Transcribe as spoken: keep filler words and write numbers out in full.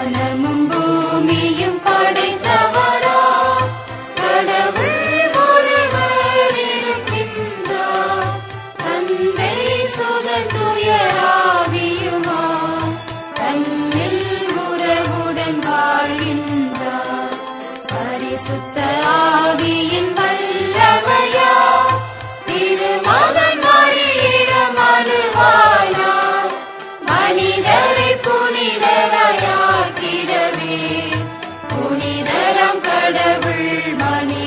வானமும் பூமியும் படைத்தவரா கடவுள் ஒருவர் இருக்கின்றார். தந்தை சுதன் துயராவியுமா தன்னில் உறவுடன் வாழ்கின்றார். பரிசுத்த ஆவியின் வல்லமையா திருமகன் மரியிடம் அழுவானார். மனிதரை புனிதராயாக்கிடவே புனிதரம் கடவுள் மணி